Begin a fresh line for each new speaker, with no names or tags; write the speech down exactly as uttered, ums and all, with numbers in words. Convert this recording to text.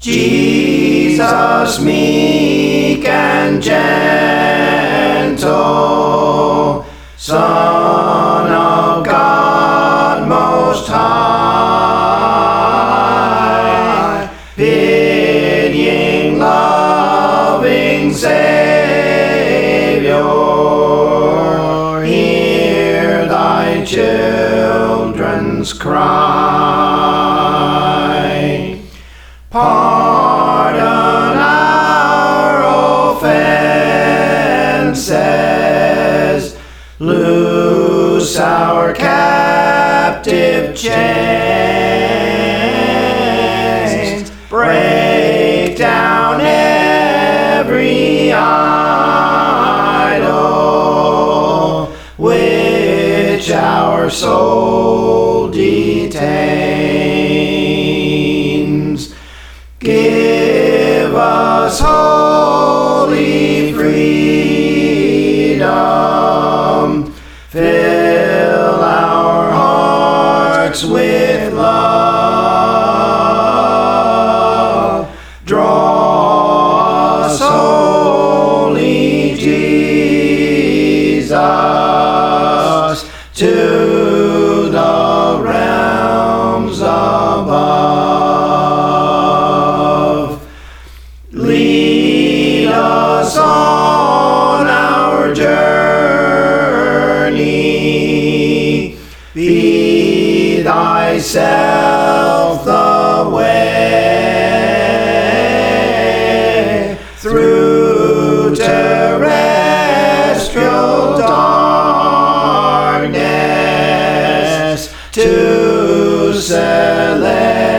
Jesus, meek and gentle, Son of God most high, pitying, loving Savior, hear thy children's cry. Pardon our offenses, loose our captive chains, break down every idol which our soul detains. Give us holy freedom, fill our hearts with love, draw us, holy Jesus, to the realms above. Lead us on our journey, be thyself the way through terrestrial darkness to celestial